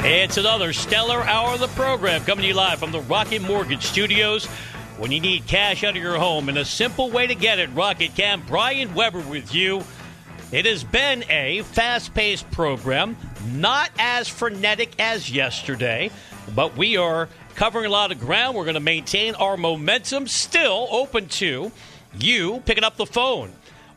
It's another stellar hour of the program coming to you live from the Rocket Mortgage Studios. When you need cash out of your home and a simple way to get it, Rocket can. Brian Weber with you. It has been a fast-paced program, not as frenetic as yesterday, but we are covering a lot of ground. We're going to maintain our momentum. Still open to you picking up the phone.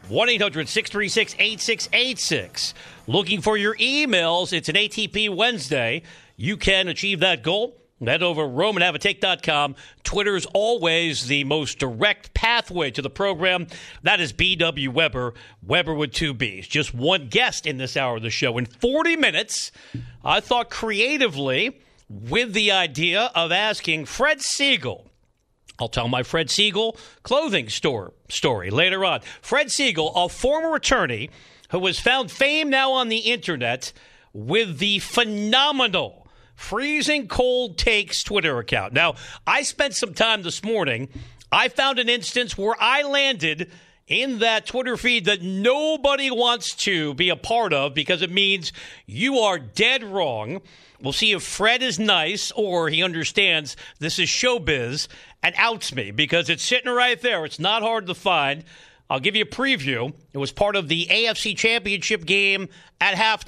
1-800-636-8686. Looking for your emails. It's an ATP Wednesday. You can achieve that goal. Head over to RomanHaveATake.com. Twitter is always the most direct pathway to the program. That is B.W. Weber, Weber with two B's. Just one guest in this hour of the show. In 40 minutes, I thought creatively with the idea of asking Fred Siegel. I'll tell my Fred Siegel clothing store story later on. Fred Siegel, a former attorney who has found fame now on the internet with the phenomenal Freezing Cold Takes Twitter account. Now, I spent some time this morning. I found an instance where I landed in that Twitter feed that nobody wants to be a part of because it means you are dead wrong. We'll see if Fred is nice or he understands this is showbiz and outs me because it's sitting right there. It's not hard to find. I'll give you a preview. It was part of the AFC Championship game at halftime. ...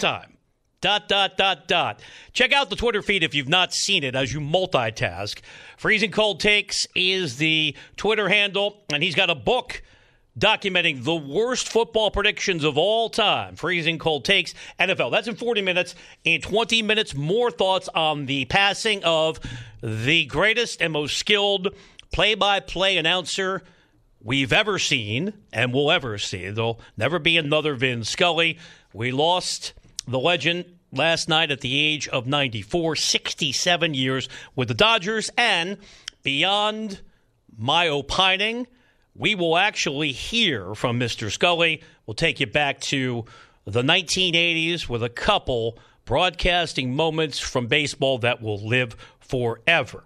Check out the Twitter feed if you've not seen it as you multitask. Freezing Cold Takes is the Twitter handle, and he's got a book documenting the worst football predictions of all time. Freezing Cold Takes, NFL. That's in 40 minutes. In 20 minutes, more thoughts on the passing of the greatest and most skilled play-by-play announcer we've ever seen and will ever see. There'll never be another Vin Scully. We lost the legend last night at the age of 94, 67 years with the Dodgers. And beyond my opining, we will actually hear from Mr. Scully. We'll take you back to the 1980s with a couple broadcasting moments from baseball that will live forever.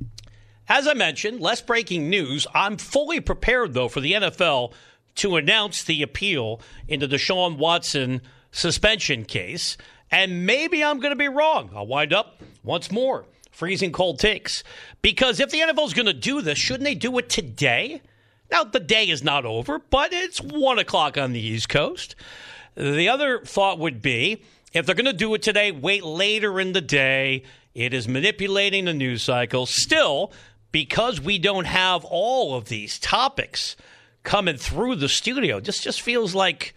As I mentioned, less breaking news. I'm fully prepared, though, for the NFL to announce the appeal in the Deshaun Watson suspension case. And maybe I'm going to be wrong. I'll wind up once more. Freezing Cold Takes. Because if the NFL is going to do this, shouldn't they do it today? Now, the day is not over, but it's 1 o'clock on the East Coast. The other thought would be, if they're going to do it today, wait later in the day. It is manipulating the news cycle. Still, because we don't have all of these topics coming through the studio, this just feels like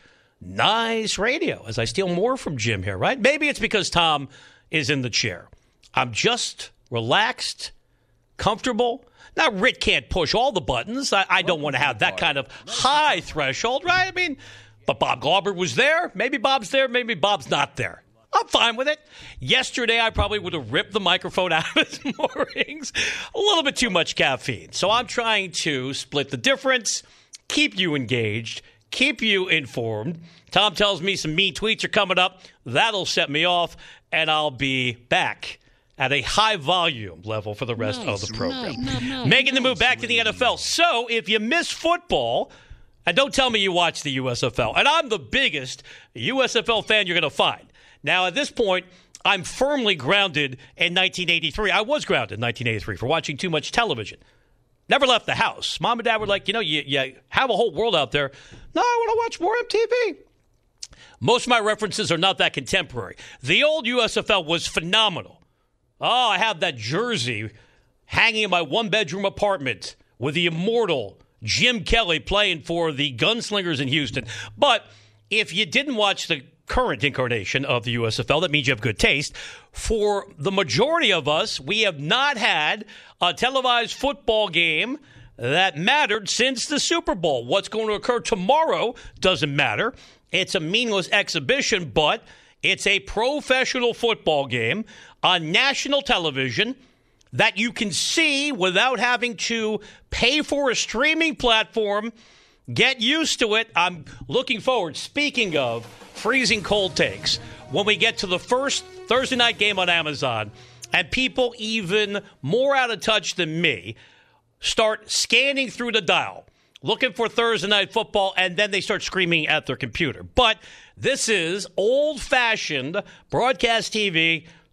nice radio as I steal more from Jim here, right? Maybe it's because Tom is in the chair. I'm just relaxed, comfortable. Now, Rick can't push all the buttons. I don't want to have that kind of high threshold, right? I mean, but Bob Glauber was there. Maybe Bob's there. Maybe Bob's not there. I'm fine with it. Yesterday, I probably would have ripped the microphone out of his moorings. A little bit too much caffeine. So I'm trying to split the difference, keep you engaged, keep you informed. Tom tells me some mean tweets are coming up. That'll set me off, and I'll be back at a high volume level for the rest of the program. Making the move back to the NFL. So if you miss football, and don't tell me you watch the USFL, and I'm the biggest USFL fan you're going to find. Now, at this point, I'm firmly grounded in 1983. I was grounded in 1983 for watching too much television. Never left the house. Mom and Dad were like, you have a whole world out there. No, I want to watch more MTV. Most of my references are not that contemporary. The old USFL was phenomenal. Oh, I have that jersey hanging in my one-bedroom apartment with the immortal Jim Kelly playing for the Gunslingers in Houston. But if you didn't watch the current incarnation of the USFL, that means you have good taste. For the majority of us, we have not had a televised football game that mattered since the Super Bowl. What's going to occur tomorrow doesn't matter. It's a meaningless exhibition, but it's a professional football game on national television that you can see without having to pay for a streaming platform. Get used to it. I'm looking forward. Speaking of freezing cold takes, when we get to the first Thursday night game on Amazon, and people even more out of touch than me start scanning through the dial, looking for Thursday night football, and then they start screaming at their computer. But this is old-fashioned broadcast TV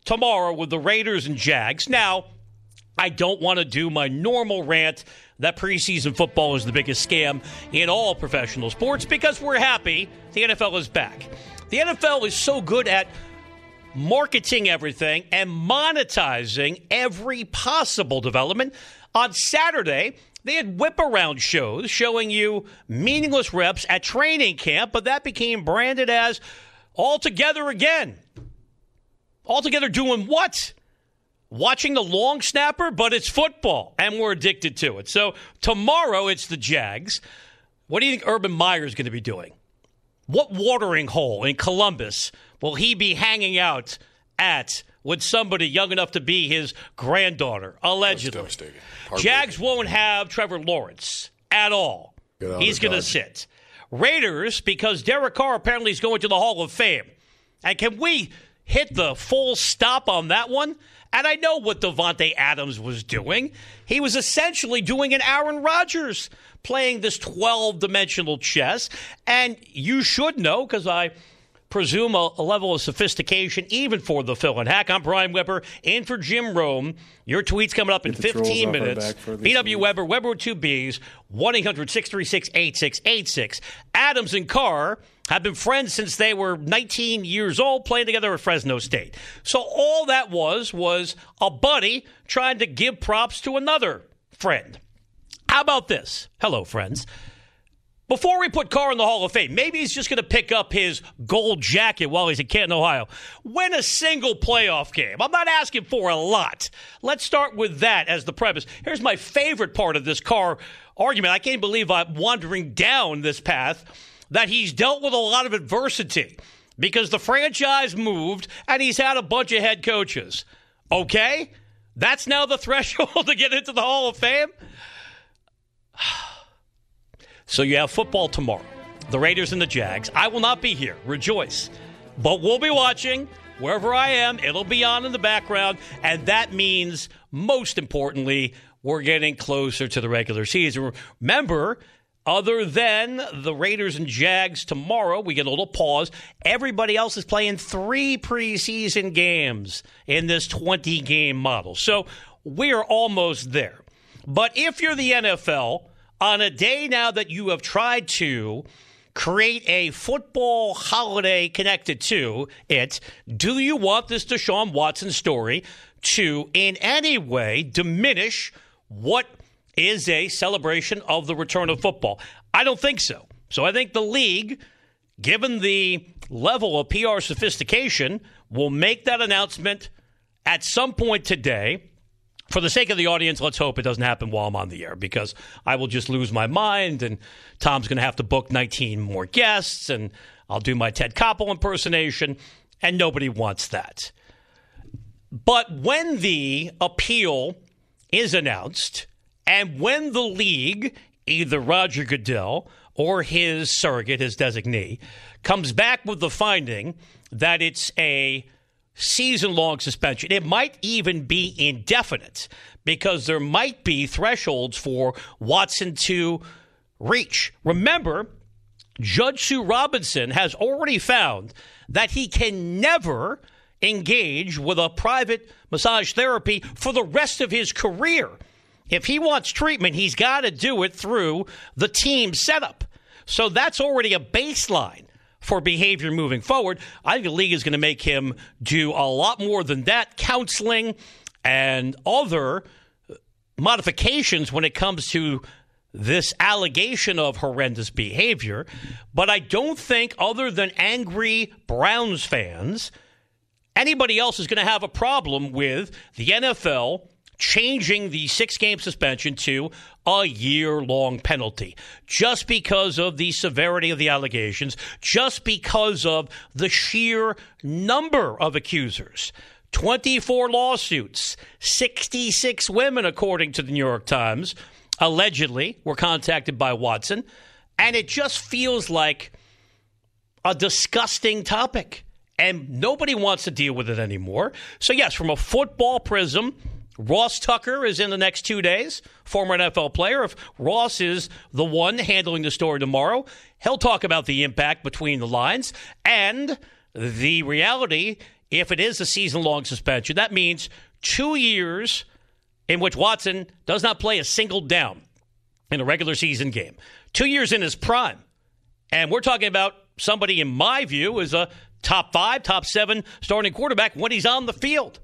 tomorrow with the Raiders and Jags. Now, I don't want to do my normal rant that preseason football is the biggest scam in all professional sports because we're happy the NFL is back. The NFL is so good at marketing everything and monetizing every possible development. On Saturday, they had whip-around shows showing you meaningless reps at training camp, but that became branded as All Together again. All Together doing what? Watching the long snapper, but it's football, and we're addicted to it. So tomorrow it's the Jags. What do you think Urban Meyer is going to be doing? What watering hole in Columbus will he be hanging out at with somebody young enough to be his granddaughter, allegedly? Jags won't have Trevor Lawrence at all. He's going to sit. Raiders, because Derek Carr apparently is going to the Hall of Fame. And can we hit the full stop on that one? And I know what Davante Adams was doing. He was essentially doing an Aaron Rodgers, playing this 12-dimensional chess. And you should know, because I presume a level of sophistication even for the Phil and Hack. I'm Brian Weber, in for Jim Rome. Your tweet's coming up in 15 minutes. BW Weber, Weber with two Bs, 1-800-636-8686. Adams and Carr have been friends since they were 19 years old, playing together at Fresno State. So all that was a buddy trying to give props to another friend. How about this? Hello, friends. Before we put Carr in the Hall of Fame, maybe he's just going to pick up his gold jacket while he's in Canton, Ohio. Win a single playoff game. I'm not asking for a lot. Let's start with that as the premise. Here's my favorite part of this Carr argument. I can't believe I'm wandering down this path, that he's dealt with a lot of adversity because the franchise moved and he's had a bunch of head coaches. Okay? That's now the threshold to get into the Hall of Fame? So you have football tomorrow, the Raiders and the Jags. I will not be here. Rejoice. But we'll be watching. Wherever I am, it'll be on in the background. And that means, most importantly, we're getting closer to the regular season. Remember, other than the Raiders and Jags tomorrow, we get a little pause. Everybody else is playing 3 preseason games in this 20-game model. So we're almost there. But if you're the NFL, on a day now that you have tried to create a football holiday connected to it, do you want this Deshaun Watson story to in any way diminish what is a celebration of the return of football? I don't think so. So I think the league, given the level of PR sophistication, will make that announcement at some point today. For the sake of the audience, let's hope it doesn't happen while I'm on the air, because I will just lose my mind, and Tom's going to have to book 19 more guests, and I'll do my Ted Koppel impersonation, and nobody wants that. But when the appeal is announced, and when the league, either Roger Goodell or his surrogate, his designee, comes back with the finding that it's a season-long suspension, it might even be indefinite, because there might be thresholds for Watson to reach. Remember, Judge Sue Robinson has already found that he can never engage with a private massage therapy for the rest of his career. If he wants treatment, he's got to do it through the team setup. So that's already a baseline for behavior moving forward. I think the league is going to make him do a lot more than that, counseling and other modifications when it comes to this allegation of horrendous behavior. But I don't think, other than angry Browns fans, anybody else is going to have a problem with the NFL changing the 6-game suspension to a year-long penalty, just because of the severity of the allegations, just because of the sheer number of accusers. 24 lawsuits, 66 women, according to the New York Times, allegedly were contacted by Watson, and it just feels like a disgusting topic, and nobody wants to deal with it anymore. So yes, from a football prism, Ross Tucker is in the next 2 days, former NFL player. If Ross is the one handling the story tomorrow, he'll talk about the impact between the lines and the reality if it is a season-long suspension, that means 2 years in which Watson does not play a single down in a regular season game. 2 years in his prime. And we're talking about somebody, in my view, is a top 5, top 7 starting quarterback when he's on the field.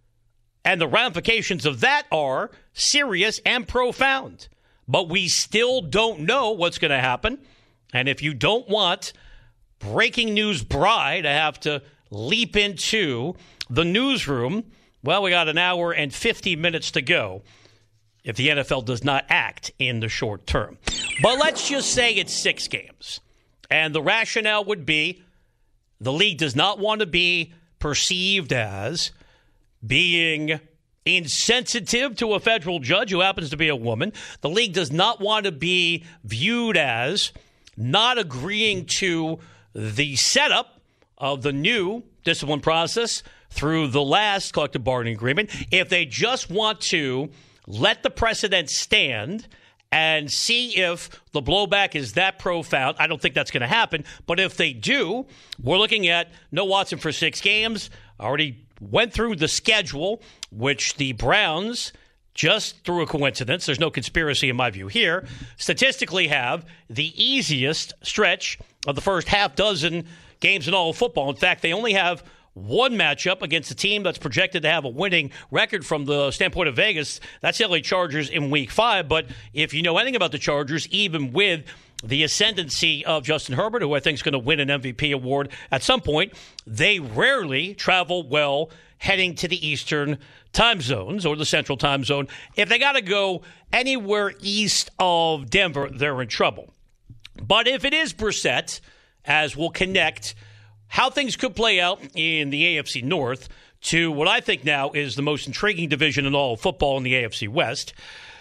And the ramifications of that are serious and profound. But we still don't know what's going to happen. And if you don't want breaking news Bri to have to leap into the newsroom, well, we got an hour and 50 minutes to go if the NFL does not act in the short term. But let's just say it's 6 games. And the rationale would be the league does not want to be perceived as being insensitive to a federal judge who happens to be a woman. The league does not want to be viewed as not agreeing to the setup of the new discipline process through the last collective bargaining agreement. If they just want to let the precedent stand and see if the blowback is that profound, I don't think that's going to happen. But if they do, we're looking at no Watson for 6 games. Already went through the schedule, which the Browns, just through a coincidence, there's no conspiracy in my view here, statistically have the easiest stretch of the first half dozen games in all of football. In fact, they only have one matchup against a team that's projected to have a winning record from the standpoint of Vegas. That's the LA Chargers in Week 5. But if you know anything about the Chargers, even with the ascendancy of Justin Herbert, who I think is going to win an MVP award at some point, they rarely travel well heading to the Eastern time zones or the Central time zone. If they got to go anywhere east of Denver, they're in trouble. But if it is Brissett, as we'll connect how things could play out in the AFC North to what I think now is the most intriguing division in all of football in the AFC West,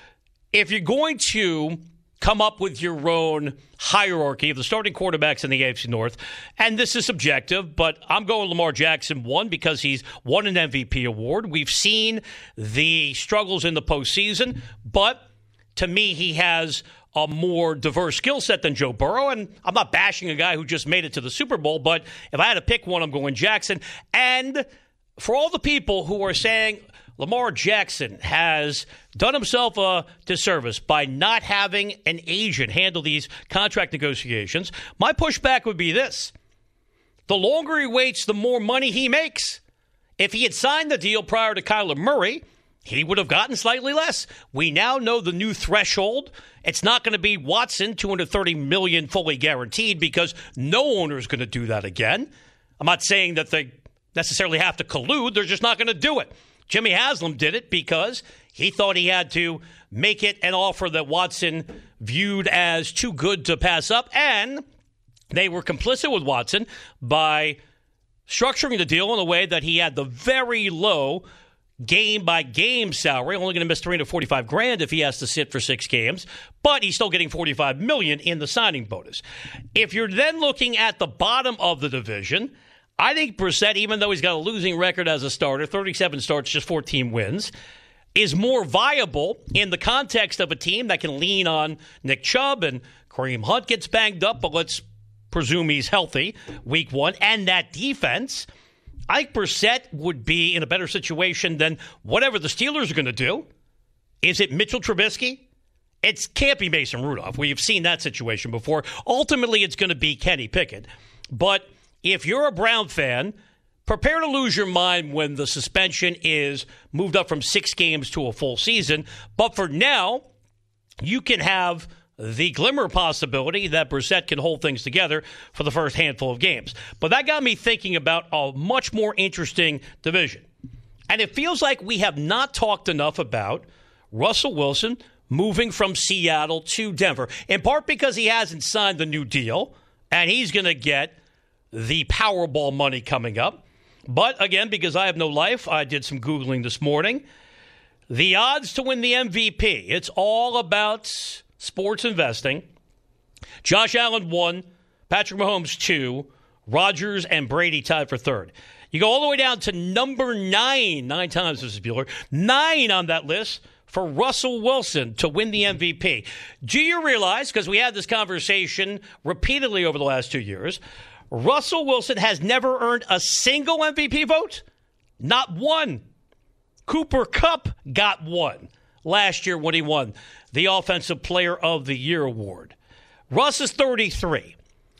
if you're going to come up with your own hierarchy of the starting quarterbacks in the AFC North, and this is subjective, but I'm going Lamar Jackson, one, because he's won an MVP award. We've seen the struggles in the postseason, but to me, he has a more diverse skill set than Joe Burrow. And I'm not bashing a guy who just made it to the Super Bowl, but if I had to pick one, I'm going Jackson. And for all the people who are saying Lamar Jackson has done himself a disservice by not having an agent handle these contract negotiations, my pushback would be this. The longer he waits, the more money he makes. If he had signed the deal prior to Kyler Murray, he would have gotten slightly less. We now know the new threshold. It's not going to be Watson, $230 million fully guaranteed, because no owner is going to do that again. I'm not saying that they necessarily have to collude. They're just not going to do it. Jimmy Haslam did it because he thought he had to make it an offer that Watson viewed as too good to pass up, and they were complicit with Watson by structuring the deal in a way that he had the very low game-by-game salary, only going to miss $345,000 if he has to sit for 6 games, but he's still getting $45 million in the signing bonus. If you're then looking at the bottom of the division, I think Brissett, even though he's got a losing record as a starter, 37 starts, just 14 wins, is more viable in the context of a team that can lean on Nick Chubb, and Kareem Hunt gets banged up, but let's presume he's healthy week 1, and that defense. I think Brissett would be in a better situation than whatever the Steelers are going to do. Is it Mitchell Trubisky? It can't be Mason Rudolph. We've seen that situation before. Ultimately, it's going to be Kenny Pickett. But if you're a Brown fan, prepare to lose your mind when the suspension is moved up from 6 games to a full season. But for now, you can have the glimmer possibility that Brissett can hold things together for the first handful of games. But that got me thinking about a much more interesting division. And it feels like we have not talked enough about Russell Wilson moving from Seattle to Denver, in part because he hasn't signed the new deal, and he's going to get the Powerball money coming up. But again, because I have no life, I did some Googling this morning. The odds to win the MVP, it's all about sports investing. Josh Allen 1, Patrick Mahomes 2, Rodgers and Brady tied for 3rd. You go all the way down to number 9 times, Mrs. Bueller, 9 on that list for Russell Wilson to win the MVP. Do you realize, because we had this conversation repeatedly over the last 2 years, Russell Wilson has never earned a single MVP vote? Not one. Cooper Kupp got one last year when he won the Offensive Player of the Year award. Russ is 33.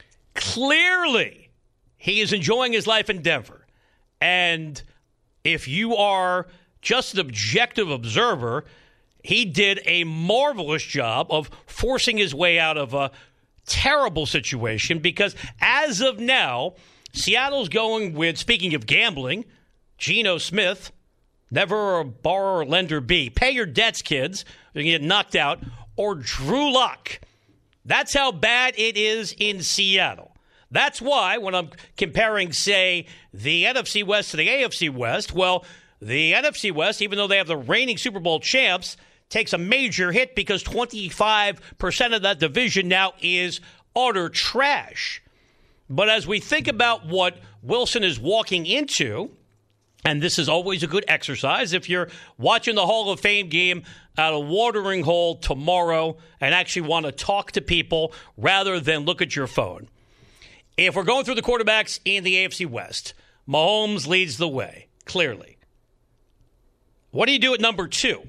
Clearly, he is enjoying his life in Denver. And if you are just an objective observer, he did a marvelous job of forcing his way out of a terrible situation because as of now, Seattle's going with, speaking of gambling, Geno Smith, never a borrower or lender be. Pay your debts, kids. You're going to get knocked out. Or Drew Lock. That's how bad it is in Seattle. That's why when I'm comparing, say, the NFC West to the AFC West, well, the NFC West, even though they have the reigning Super Bowl champs, takes a major hit because 25% of that division now is utter trash. But as we think about what Wilson is walking into, and this is always a good exercise, if you're watching the Hall of Fame game at a watering hole tomorrow and actually want to talk to people rather than look at your phone. If we're going through the quarterbacks in the AFC West, Mahomes leads the way, clearly. What do you do at number 2?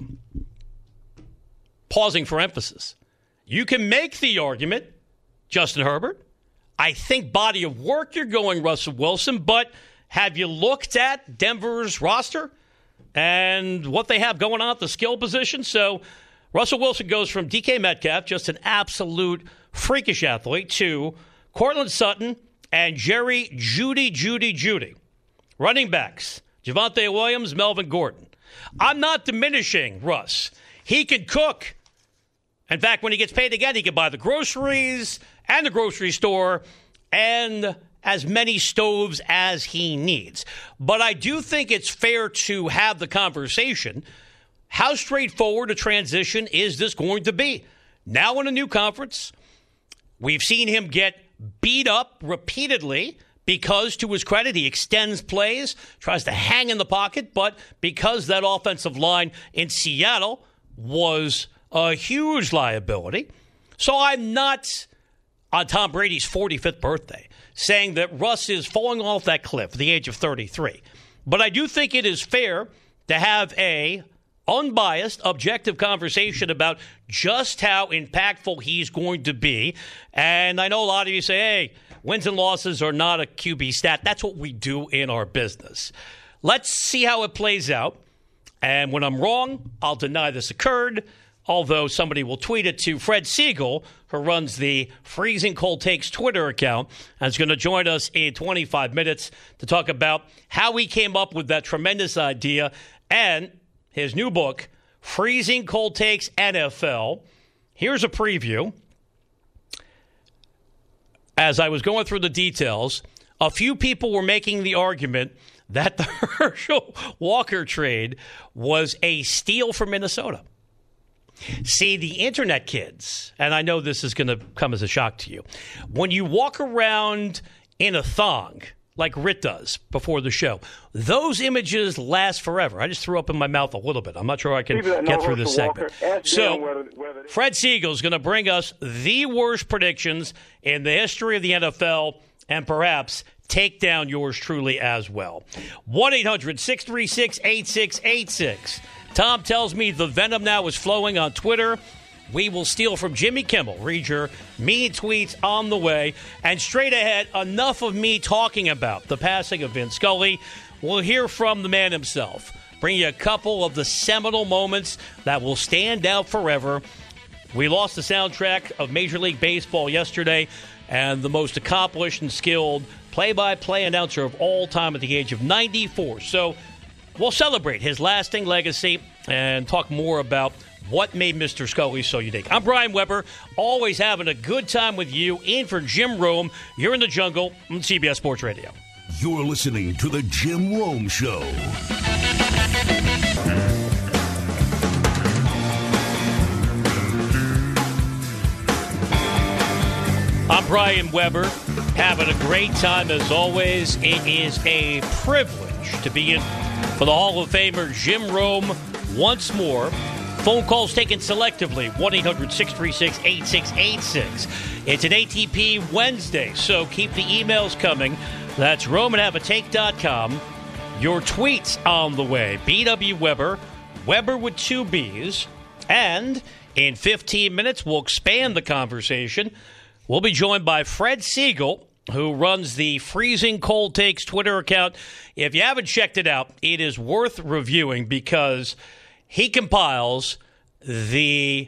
Pausing for emphasis. You can make the argument, Justin Herbert. I think body of work, you're going Russell Wilson, but have you looked at Denver's roster and what they have going on at the skill position? So Russell Wilson goes from DK Metcalf, just an absolute freakish athlete, to Cortland Sutton and Jerry Judy. Running backs, Javonte Williams, Melvin Gordon. I'm not diminishing Russ. He can cook. In fact, when he gets paid again, he can buy the groceries and the grocery store and as many stoves as he needs. But I do think it's fair to have the conversation. How straightforward a transition is this going to be? Now in a new conference, we've seen him get beat up repeatedly because, to his credit, he extends plays, tries to hang in the pocket, but because that offensive line in Seattle was a huge liability. So I'm not, on Tom Brady's 45th birthday, saying that Russ is falling off that cliff at the age of 33. But I do think it is fair to have a unbiased, objective conversation about just how impactful he's going to be. And I know a lot of you say, hey, wins and losses are not a QB stat. That's what we do in our business. Let's see how it plays out. And when I'm wrong, I'll deny this occurred, although somebody will tweet it to Fred Siegel, who runs the Freezing Cold Takes Twitter account, and is going to join us in 25 minutes to talk about how he came up with that tremendous idea and his new book, Freezing Cold Takes NFL. Here's a preview. As I was going through the details, a few people were making the argument that the Herschel Walker trade was a steal for Minnesota. See, the internet kids, and I know this is going to come as a shock to you, when you walk around in a thong, like Rit does before the show, those images last forever. I just threw up in my mouth a little bit. I'm not sure I can get through this segment. So, Fred Siegel is going to bring us the worst predictions in the history of the NFL and perhaps take down yours truly as well. 1-800-636-8686. Tom tells me the venom now is flowing on Twitter. We will steal from Jimmy Kimmel. Read your mean tweets on the way. And straight ahead, enough of me talking about the passing of Vince Scully. We'll hear from the man himself. Bring you a couple of the seminal moments that will stand out forever. We lost the soundtrack of Major League Baseball yesterday, and the most accomplished and skilled play-by-play announcer of all time at the age of 94. So we'll celebrate his lasting legacy and talk more about what made Mr. Scully so unique. I'm Brian Weber, always having a good time with you. In for Jim Rome. You're in the jungle on CBS Sports Radio. You're listening to The Jim Rome Show. I'm Brian Weber, having a great time as always. It is a privilege to be in for the Hall of Famer Jim Rome once more. Phone calls taken selectively, 1-800-636-8686. It's an ATP Wednesday, so keep the emails coming. That's RomanHaveATake.com. Your tweets on the way. B.W. Weber, Weber with 2 B's. And in 15 minutes, we'll expand the conversation. We'll be joined by Fred Siegel, who runs the Freezing Cold Takes Twitter account. If you haven't checked it out, it is worth reviewing because he compiles the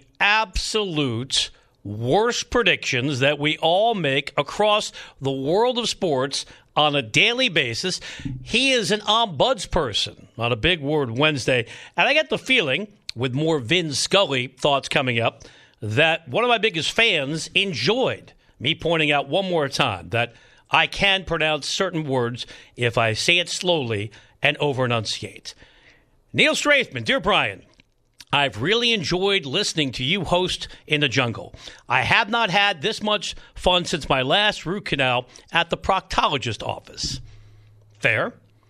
absolute worst predictions that we all make across the world of sports on a daily basis. He is an ombudsperson on a Big Word Wednesday. And I get the feeling, with more Vin Scully thoughts coming up, that one of my biggest fans enjoyed me pointing out one more time that I can pronounce certain words if I say it slowly and over-enunciate. Neil Strathman, dear Brian, I've really enjoyed listening to you host In the Jungle. I have not had this much fun since my last root canal at the proctologist office. Fair.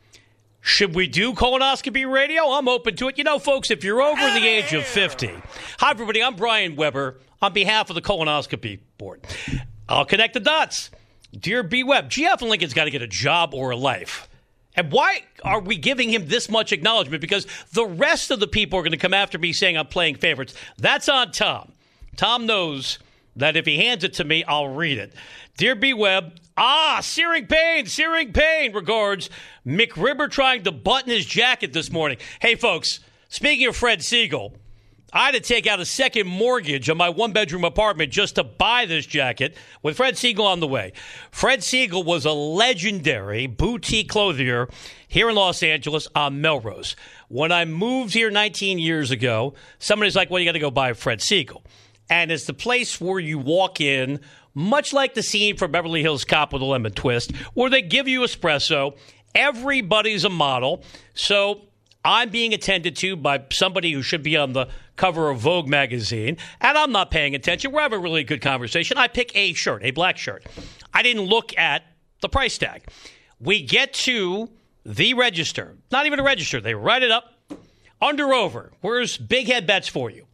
Should we do colonoscopy radio? I'm open to it. You know, folks, if you're over the age of 50. Hi, everybody. I'm Brian Weber on behalf of the Colonoscopy Board. I'll connect the dots. Dear B. Webb, GF Lincoln's got to get a job or a life. And why are we giving him this much acknowledgement? Because the rest of the people are going to come after me saying I'm playing favorites. That's on Tom. Tom knows that if he hands it to me, I'll read it. Dear B. Webb, searing pain. Regards, McRibber trying to button his jacket this morning. Hey, folks, speaking of Fred Siegel, I had to take out a second mortgage on my one-bedroom apartment just to buy this jacket with Fred Siegel on the way. Fred Siegel was a legendary boutique clothier here in Los Angeles on Melrose. When I moved here 19 years ago, somebody's like, well, you got to go buy Fred Siegel. And it's the place where you walk in, much like the scene from Beverly Hills Cop with a Lemon Twist, where they give you espresso. Everybody's a model. So I'm being attended to by somebody who should be on the cover of Vogue magazine, and I'm not paying attention. We're having a really good conversation. I pick a shirt, a black shirt. I didn't look at the price tag. We get to the register. Not even a register. They write it up. Under Over. Where's Big Head Bets for you?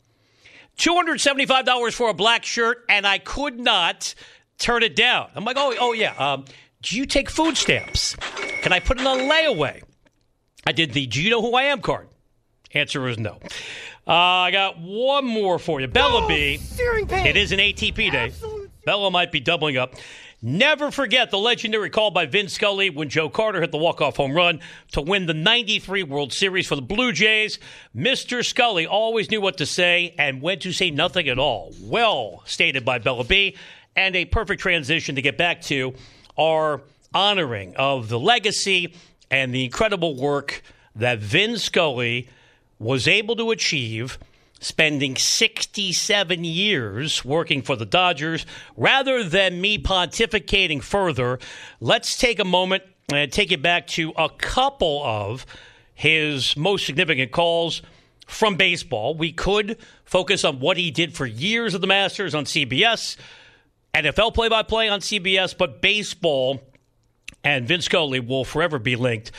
$275 for a black shirt, and I could not turn it down. I'm like, oh yeah. Do you take food stamps? Can I put it on layaway? I did the Do You Know Who I Am card. Answer is no. I got one more for you. Bella B. It is an ATP day. Bella might be doubling up. Never forget the legendary call by Vin Scully when Joe Carter hit the walk-off home run to win the 93 World Series for the Blue Jays. Mr. Scully always knew what to say and when to say nothing at all. Well stated by Bella B. And a perfect transition to get back to our honoring of the legacy and the incredible work that Vin Scully was able to achieve, spending 67 years working for the Dodgers. Rather than me pontificating further, let's take a moment and take it back to a couple of his most significant calls from baseball. We could focus on what he did for years of the Masters on CBS, NFL play-by-play on CBS, but baseball and Vin Scully will forever be linked.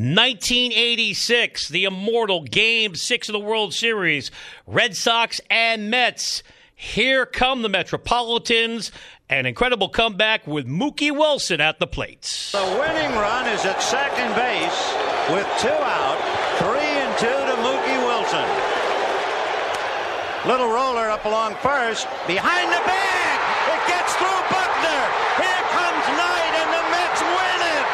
1986, the immortal Game 6 of the World Series, Red Sox and Mets. Here come the Metropolitans. An incredible comeback with Mookie Wilson at the plate. The winning run is at second base with 2 out, 3-2 to Mookie Wilson. Little roller up along first, behind the bag. It gets through Buckner. Here comes Knight, and the Mets win it.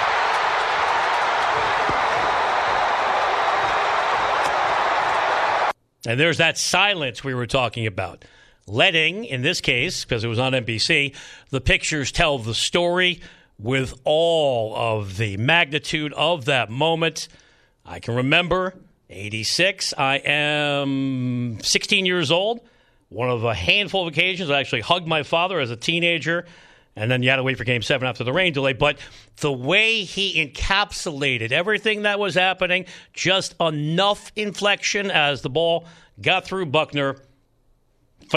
And there's that silence we were talking about. Letting, in this case, because it was on NBC, the pictures tell the story with all of the magnitude of that moment. I can remember 86. I am 16 years old. One of a handful of occasions I actually hugged my father as a teenager, and then you had to wait for Game 7 after the rain delay. But the way he encapsulated everything that was happening, just enough inflection as the ball got through Buckner,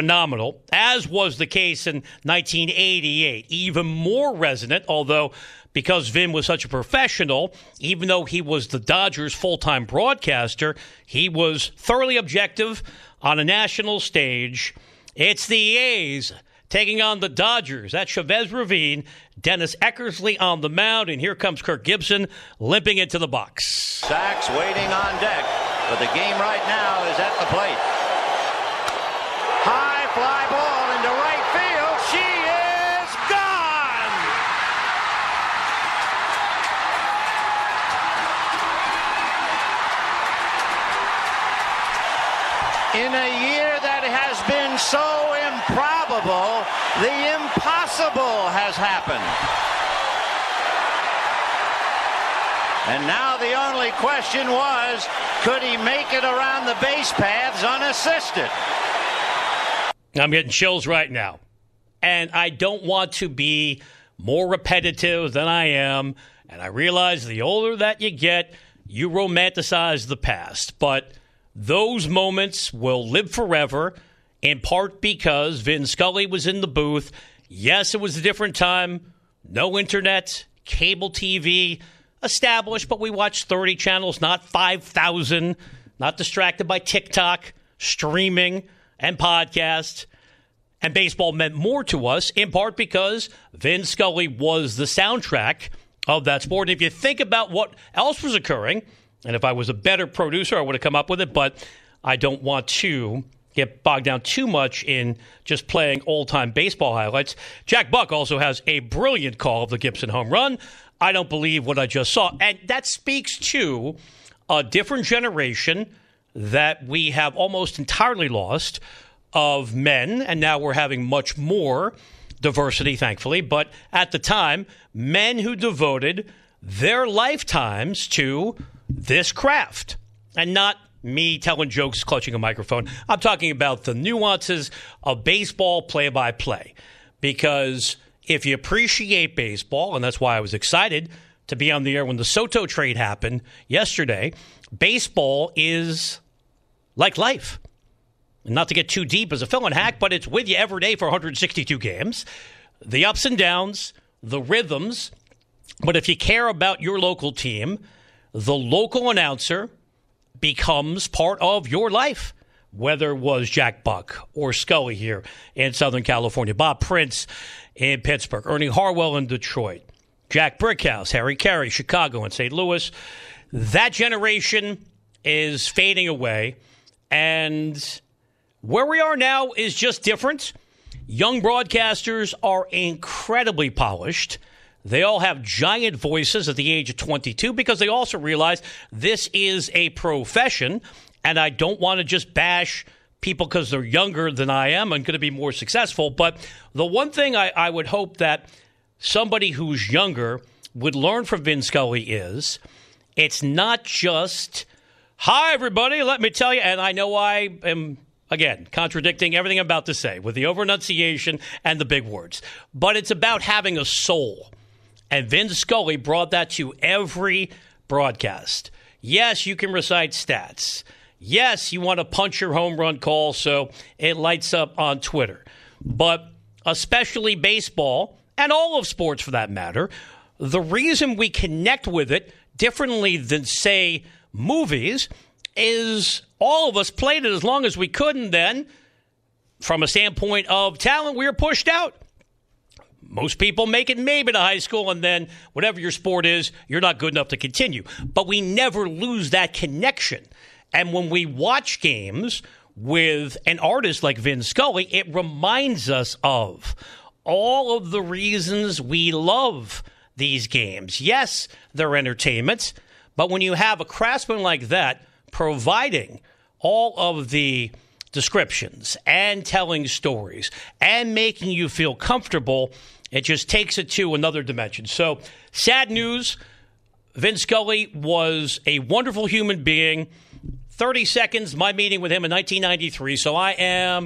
phenomenal, as was the case in 1988. Even more resonant, although because Vin was such a professional, even though he was the Dodgers' full-time broadcaster, he was thoroughly objective on a national stage. It's the A's taking on the Dodgers at Chavez Ravine. Dennis Eckersley on the mound, and here comes Kirk Gibson limping into the box. Sachs waiting on deck, but the game right now is at the plate. High fly ball into right field. She is gone! In a year that has been so improbable, the impossible has happened. And now the only question was, could he make it around the base paths unassisted? I'm getting chills right now. And I don't want to be more repetitive than I am. And I realize the older that you get, you romanticize the past. But those moments will live forever, in part because Vin Scully was in the booth. Yes, it was a different time. No internet, cable TV established, but we watched 30 channels, not 5,000. Not distracted by TikTok, streaming, and podcasts. And baseball meant more to us, in part because Vin Scully was the soundtrack of that sport. And if you think about what else was occurring, and if I was a better producer, I would have come up with it, but I don't want to get bogged down too much in just playing old-time baseball highlights. Jack Buck also has a brilliant call of the Gibson home run. I don't believe what I just saw. And that speaks to a different generation that we have almost entirely lost of men, and now we're having much more diversity, thankfully. But at the time, men who devoted their lifetimes to this craft, and not me telling jokes, clutching a microphone. I'm talking about the nuances of baseball play-by-play. Because if you appreciate baseball, and that's why I was excited to be on the air when the Soto trade happened yesterday, baseball is like life. Not to get too deep as a fill and hack, but it's with you every day for 162 games. The ups and downs, the rhythms. But if you care about your local team, the local announcer becomes part of your life. Whether it was Jack Buck or Scully here in Southern California, Bob Prince in Pittsburgh, Ernie Harwell in Detroit, Jack Brickhouse, Harry Carey, Chicago, and St. Louis. That generation is fading away. And where we are now is just different. Young broadcasters are incredibly polished. They all have giant voices at the age of 22 because they also realize this is a profession, and I don't want to just bash people because they're younger than I am and going to be more successful. But the one thing I would hope that somebody who's younger would learn from Vin Scully is it's not just, hi, everybody, let me tell you, and I know I am, again, contradicting everything I'm about to say with the over-enunciation and the big words. But it's about having a soul. And Vin Scully brought that to every broadcast. Yes, you can recite stats. Yes, you want to punch your home run call so it lights up on Twitter. But especially baseball, and all of sports for that matter, the reason we connect with it differently than, say, movies is all of us played it as long as we could, and then, from a standpoint of talent, we were pushed out. Most people make it maybe to high school, and then whatever your sport is, you're not good enough to continue. But we never lose that connection. And when we watch games with an artist like Vin Scully, it reminds us of all of the reasons we love these games. Yes, they're entertainment, but when you have a craftsman like that providing all of the descriptions and telling stories and making you feel comfortable, it just takes it to another dimension. So, sad news. Vin Scully was a wonderful human being. 30 seconds, my meeting with him in 1993. So I am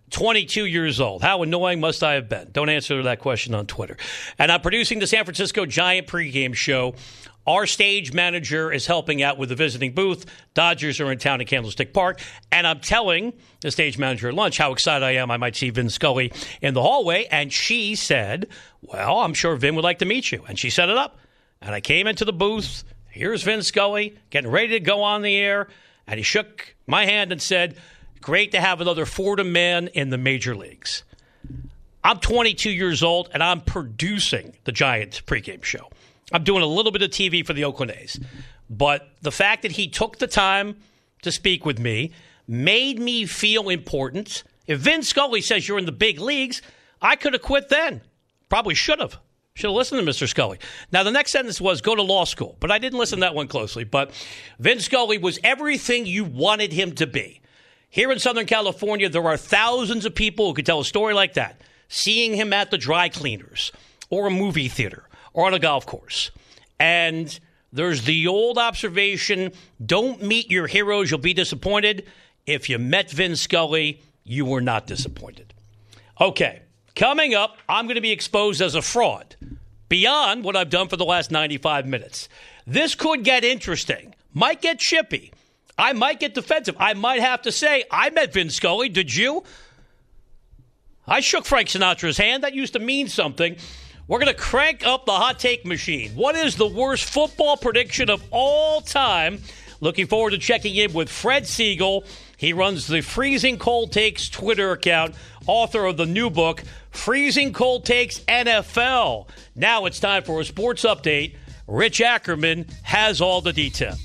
22 years old. How annoying must I have been? Don't answer that question on Twitter. And I'm producing the San Francisco Giant pregame show. Our stage manager is helping out with the visiting booth. Dodgers are in town at Candlestick Park. And I'm telling the stage manager at lunch how excited I am I might see Vin Scully in the hallway. And she said, well, I'm sure Vin would like to meet you. And she set it up. And I came into the booth. Here's Vin Scully getting ready to go on the air. And he shook my hand and said, great to have another Fordham man in the major leagues. I'm 22 years old, and I'm producing the Giants pregame show. I'm doing a little bit of TV for the Oakland A's. But the fact that he took the time to speak with me made me feel important. If Vin Scully says you're in the big leagues, I could have quit then. Probably should have. Should have listened to Mr. Scully. Now, the next sentence was go to law school, but I didn't listen to that one closely. But Vin Scully was everything you wanted him to be. Here in Southern California, there are thousands of people who could tell a story like that, seeing him at the dry cleaners or a movie theater or on a golf course. And there's the old observation, don't meet your heroes, you'll be disappointed. If you met Vin Scully, you were not disappointed. Okay, coming up, I'm going to be exposed as a fraud beyond what I've done for the last 95 minutes. This could get interesting, might get chippy. I might get defensive. I might have to say, I met Vin Scully. Did you? I shook Frank Sinatra's hand. That used to mean something. We're going to crank up the hot take machine. What is the worst football prediction of all time? Looking forward to checking in with Fred Siegel. He runs the Freezing Cold Takes Twitter account, author of the new book, Freezing Cold Takes NFL. Now it's time for a sports update. Rich Ackerman has all the detail.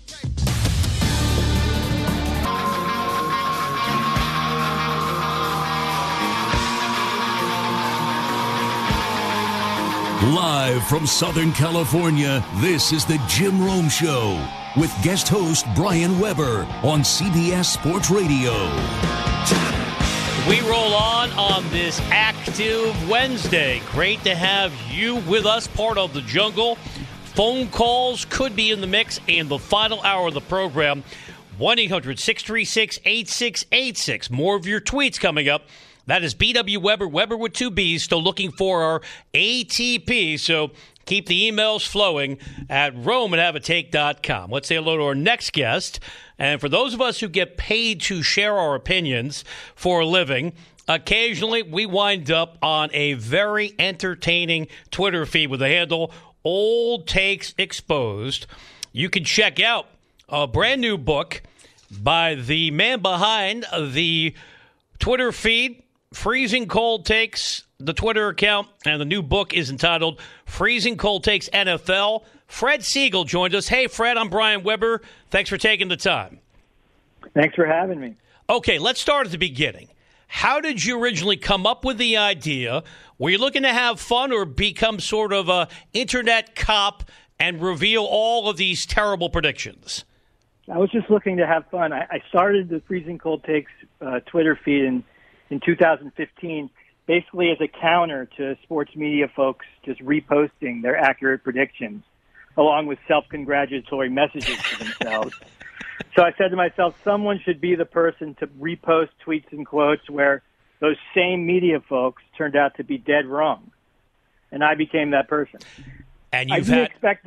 Live from Southern California, this is the Jim Rome Show with guest host Brian Weber on CBS Sports Radio. We roll on this active Wednesday. Great to have you with us, part of the jungle. Phone calls could be in the mix in the final hour of the program. 1-800-636-8686. More of your tweets coming up. That is B.W. Weber, Weber with two B's, still looking for our ATP. So keep the emails flowing at rome@haveatake.com. Let's say hello to our next guest. And for those of us who get paid to share our opinions for a living, occasionally we wind up on a very entertaining Twitter feed with the handle Old Takes Exposed. You can check out a brand new book by the man behind the Twitter feed, Freezing Cold Takes, the Twitter account, and the new book is entitled Freezing Cold Takes NFL. Fred Siegel joined us. Hey, Fred, I'm Brian Weber. Thanks for taking the time. Thanks for having me. Okay, let's start at the beginning. How did you originally come up with the idea? Were you looking to have fun or become sort of a internet cop and reveal all of these terrible predictions? I was just looking to have fun. I started the Freezing Cold Takes Twitter feed in 2015, basically as a counter to sports media folks just reposting their accurate predictions, along with self-congratulatory messages to themselves. So I said to myself, someone should be the person to repost tweets and quotes where those same media folks turned out to be dead wrong. And I became that person. And you've had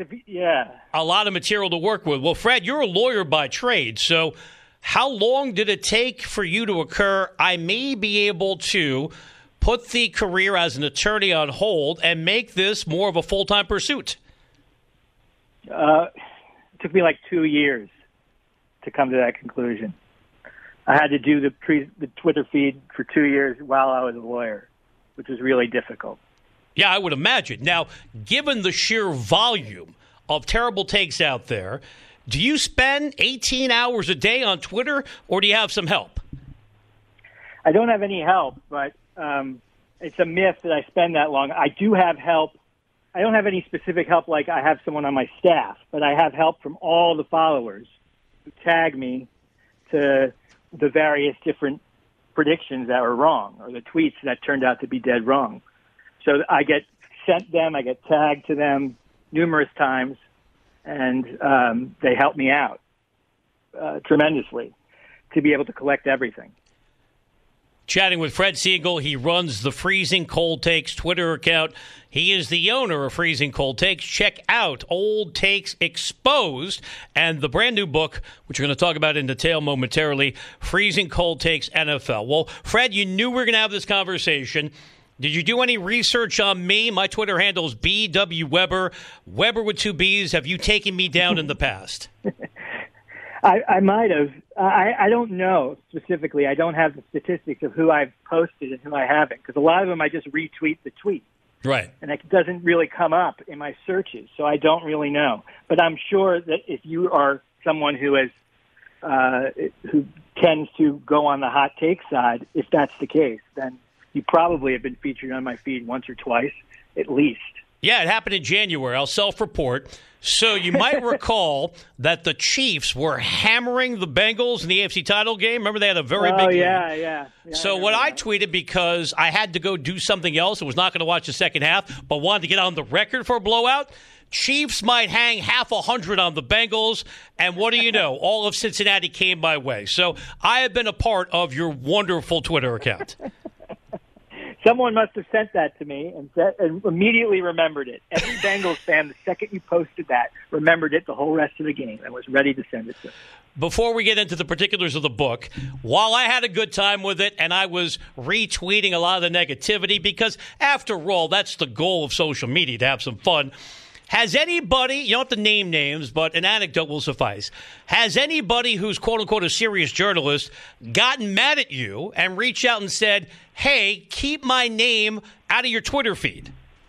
a lot of material to work with. Well, Fred, you're a lawyer by trade, so how long did it take for you to occur, I may be able to put the career as an attorney on hold and make this more of a full-time pursuit? It took me like 2 years to come to that conclusion. I had to do the Twitter feed for 2 years while I was a lawyer, which was really difficult. Yeah, I would imagine. Now, given the sheer volume of terrible takes out there, do you spend 18 hours a day on Twitter, or do you have some help? I don't have any help, but it's a myth that I spend that long. I do have help. I don't have any specific help like I have someone on my staff, but I have help from all the followers who tag me to the various different predictions that were wrong or the tweets that turned out to be dead wrong. So I get sent them, I get tagged to them numerous times, and they help me out tremendously to be able to collect everything. Chatting with Fred Siegel. He runs the Freezing Cold Takes Twitter account. He is the owner of Freezing Cold Takes. Check out Old Takes Exposed and the brand new book, which we're going to talk about in detail momentarily, Freezing Cold Takes NFL. Well, Fred, you knew we were going to have this conversation. Did you do any research on me? My Twitter handle is BW Weber. Weber with 2 B's. Have you taken me down in the past? I might have. I don't know specifically. I don't have the statistics of who I've posted and who I haven't, because a lot of them I just retweet the tweet. Right. And it doesn't really come up in my searches, so I don't really know. But I'm sure that if you are someone who tends to go on the hot take side, if that's the case, then you probably have been featured on my feed once or twice, at least. Yeah, it happened in January. I'll self-report. So you might recall that the Chiefs were hammering the Bengals in the AFC title game. Remember, they had a very big lead. Yeah. So I tweeted, because I had to go do something else, I was not going to watch the second half, but wanted to get on the record for a blowout. Chiefs might hang 100 on the Bengals, and what do you know? All of Cincinnati came my way. So I have been a part of your wonderful Twitter account. Someone must have sent that to me and immediately remembered it. Every Bengals fan, the second you posted that, remembered it the whole rest of the game and was ready to send it to them. Before we get into the particulars of the book, while I had a good time with it and I was retweeting a lot of the negativity, because after all, that's the goal of social media, to have some fun. Has anybody, you don't have to name names, but an anecdote will suffice. Has anybody who's quote-unquote a serious journalist gotten mad at you and reached out and said, hey, keep my name out of your Twitter feed?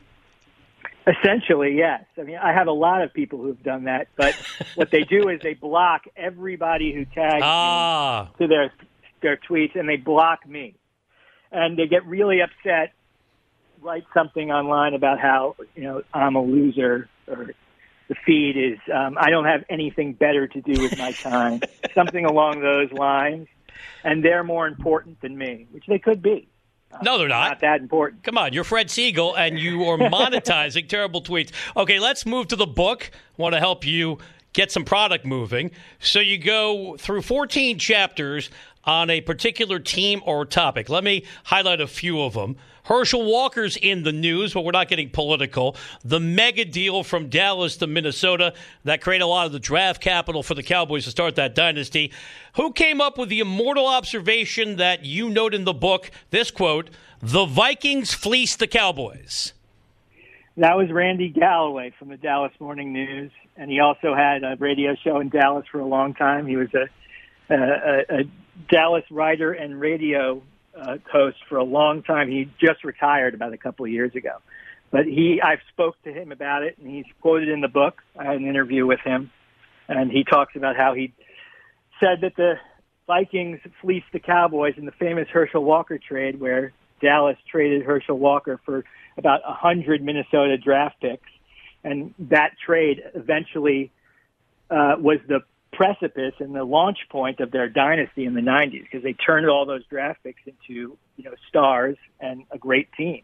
Essentially, yes. I mean, I have a lot of people who've done that, but what they do is they block everybody who tags me to their tweets, and they block me. And they get really upset, write something online about how, I'm a loser, or the feed is, I don't have anything better to do with my time, something along those lines, and they're more important than me, which they could be. No, they're not. Not that important. Come on, you're Fred Siegel, and you are monetizing terrible tweets. Okay, let's move to the book. I want to help you get some product moving. So you go through 14 chapters on a particular team or topic. Let me highlight a few of them. Herschel Walker's in the news, but we're not getting political. The mega deal from Dallas to Minnesota that created a lot of the draft capital for the Cowboys to start that dynasty. Who came up with the immortal observation that you note in the book, this quote, the Vikings fleeced the Cowboys? That was Randy Galloway from the Dallas Morning News, and he also had a radio show in Dallas for a long time. He was a Dallas writer and radio host for a long time. He just retired about a couple of years ago. But I've spoke to him about it, and he's quoted in the book. I had an interview with him, and he talks about how he said that the Vikings fleeced the Cowboys in the famous Herschel Walker trade, where Dallas traded Herschel Walker for about 100 Minnesota draft picks. And that trade eventually was the precipice and the launch point of their dynasty in the 90s, because they turned all those draft picks into stars and a great team.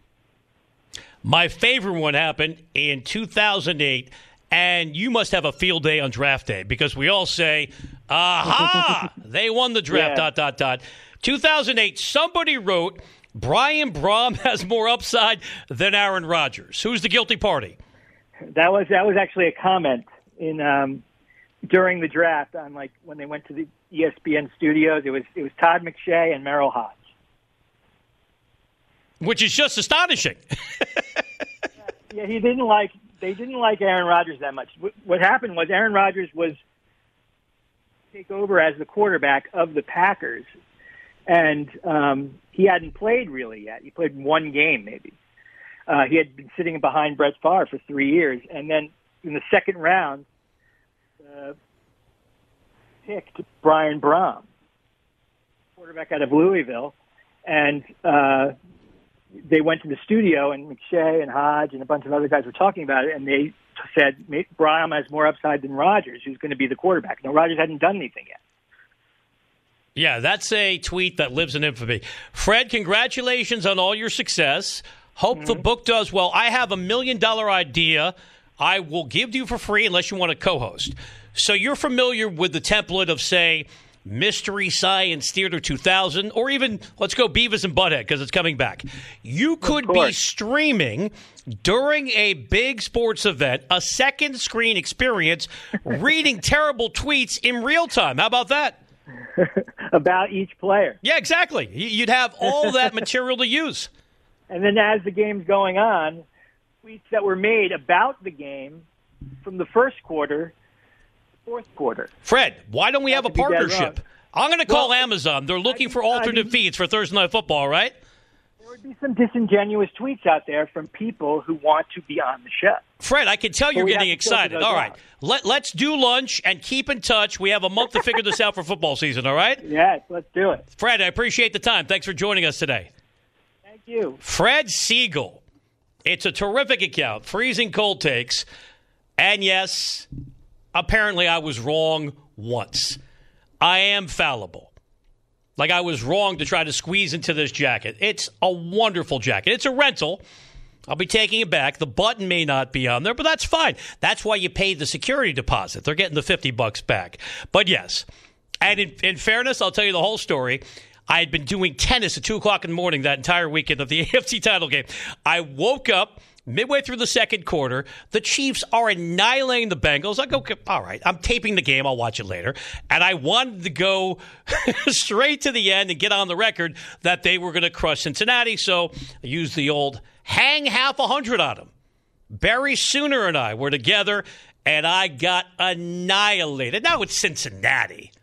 My favorite one happened in 2008, and you must have a field day on draft day, because we all say, aha, they won the draft, ... 2008, somebody wrote, Brian Brohm has more upside than Aaron Rodgers. Who's the guilty party? That was actually a comment in during the draft, on when they went to the ESPN studios. It was Todd McShay and Merrill Hodge, which is just astonishing. Yeah, they didn't like Aaron Rodgers that much. What happened was Aaron Rodgers was take over as the quarterback of the Packers, and he hadn't played really yet. He played one game maybe. He had been sitting behind Brett Favre for 3 years, and then in the second round, picked Brian Brohm, quarterback out of Louisville, and they went to the studio, and McShay and Hodge and a bunch of other guys were talking about it, and they said Brohm has more upside than Rodgers, who's going to be the quarterback. Now, Rodgers hadn't done anything yet. Yeah, that's a tweet that lives in infamy. Fred, congratulations on all your success. Hope the book does well. I have $1 million idea I will give to you for free unless you want to co-host. So you're familiar with the template of, say, Mystery Science Theater 2000, or even let's go Beavis and Butthead because it's coming back. You could be streaming during a big sports event, a second screen experience, reading terrible tweets in real time. How about that? About each player. Yeah, exactly. You'd have all that material to use. And then as the game's going on, tweets that were made about the game from the first quarter, fourth quarter. Fred, why don't we have a partnership? I'm going to call Amazon. They're looking for alternate feeds for Thursday Night Football, right? There would be some disingenuous tweets out there from people who want to be on the show. Fred, I can tell you're getting excited. All right. Let's do lunch and keep in touch. We have a month to figure this out for football season, all right? Yes, let's do it. Fred, I appreciate the time. Thanks for joining us today. Thank you. Fred Siegel. It's a terrific account. Freezing Cold Takes. And yes, apparently I was wrong once. I am fallible. Like I was wrong to try to squeeze into this jacket. It's a wonderful jacket. It's a rental. I'll be taking it back. The button may not be on there, but that's fine. That's why you paid the security deposit. They're getting the $50 back. But yes, and in fairness, I'll tell you the whole story. I had been doing tennis at 2 o'clock in the morning that entire weekend of the AFC title game. I woke up midway through the second quarter. The Chiefs are annihilating the Bengals. I go, okay, all right, I'm taping the game. I'll watch it later. And I wanted to go straight to the end and get on the record that they were going to crush Cincinnati. So I used the old hang half 100 on them. Barry Sooner and I were together, and I got annihilated. Now it's Cincinnati.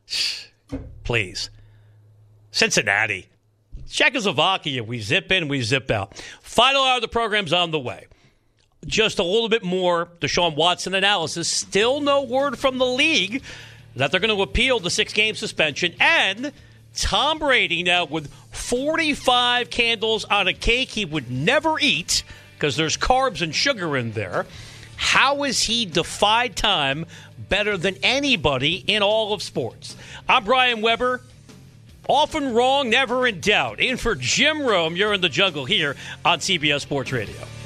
Please. Cincinnati. Czechoslovakia, we zip in, we zip out. Final hour of the program's on the way. Just a little bit more Deshaun Watson analysis. Still no word from the league that they're going to appeal the 6-game suspension. And Tom Brady now with 45 candles on a cake he would never eat because there's carbs and sugar in there. How has he defied time better than anybody in all of sports? I'm Brian Weber. Often wrong, never in doubt. In for Jim Rome, you're in the jungle here on CBS Sports Radio.